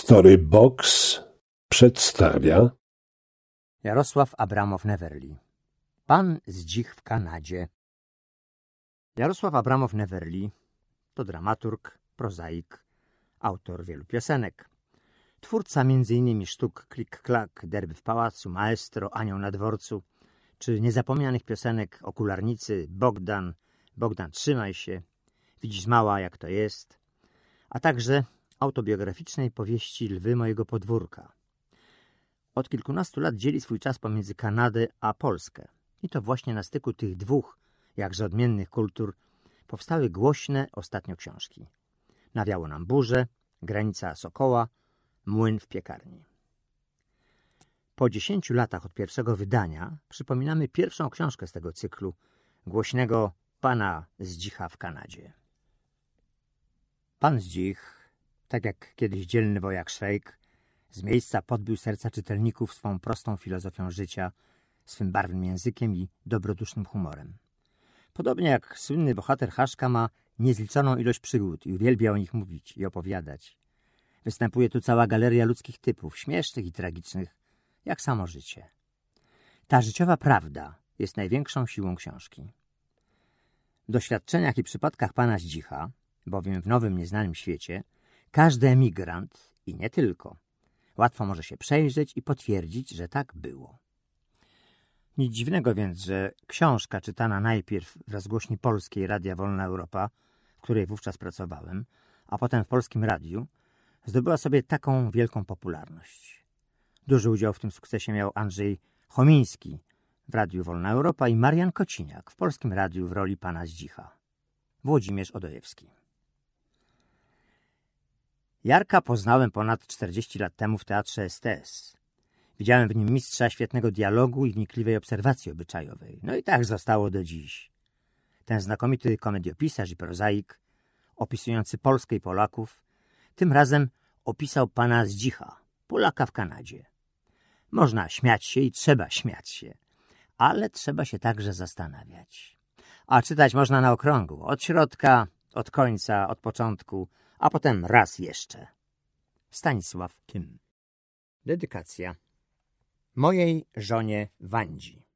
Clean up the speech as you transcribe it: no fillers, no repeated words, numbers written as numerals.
Storybox przedstawia Jarosław Abramow Neverly. Pan Zdzich w Kanadzie. Jarosław Abramow Neverly to dramaturg, prozaik, autor wielu piosenek. Twórca m.in. sztuk Klik-klak, Derby w pałacu, Maestro, Anioł na dworcu, czy niezapomnianych piosenek Okularnicy, Bogdan, Bogdan trzymaj się, Widzisz mała jak to jest, a także autobiograficznej powieści Lwy mojego podwórka. Od kilkunastu lat dzieli swój czas pomiędzy Kanadę a Polskę. I to właśnie na styku tych dwóch, jakże odmiennych kultur, powstały głośne ostatnio książki. Nawiało nam burze, Granica Sokoła, Młyn w piekarni. Po 10 latach od pierwszego wydania przypominamy pierwszą książkę z tego cyklu, głośnego Pana Zdzicha w Kanadzie. Pan Zdzich, tak jak kiedyś dzielny wojak Szwejk, z miejsca podbił serca czytelników swą prostą filozofią życia, swym barwnym językiem i dobrodusznym humorem. Podobnie jak słynny bohater Haszka ma niezliczoną ilość przygód i uwielbia o nich mówić i opowiadać. Występuje tu cała galeria ludzkich typów, śmiesznych i tragicznych, jak samo życie. Ta życiowa prawda jest największą siłą książki. W doświadczeniach i przypadkach pana Zdzicha, bowiem w nowym, nieznanym świecie, każdy emigrant, i nie tylko, łatwo może się przejrzeć i potwierdzić, że tak było. Nic dziwnego więc, że książka czytana najpierw w rozgłośni polskiej Radia Wolna Europa, w której wówczas pracowałem, a potem w Polskim Radiu, zdobyła sobie taką wielką popularność. Duży udział w tym sukcesie miał Andrzej Chomiński w Radiu Wolna Europa i Marian Kociniak w Polskim Radiu w roli pana Zdzicha. Włodzimierz Odojewski. Jarka poznałem ponad 40 lat temu w Teatrze STS. Widziałem w nim mistrza świetnego dialogu i wnikliwej obserwacji obyczajowej. No i tak zostało do dziś. Ten znakomity komediopisarz i prozaik, opisujący Polskę i Polaków, tym razem opisał pana Zdzicha, Polaka w Kanadzie. Można śmiać się i trzeba śmiać się, ale trzeba się także zastanawiać. A czytać można na okrągło, od środka, od końca, od początku, a potem raz jeszcze. Stanisław Tym. Dedykacja mojej żonie Wandzi.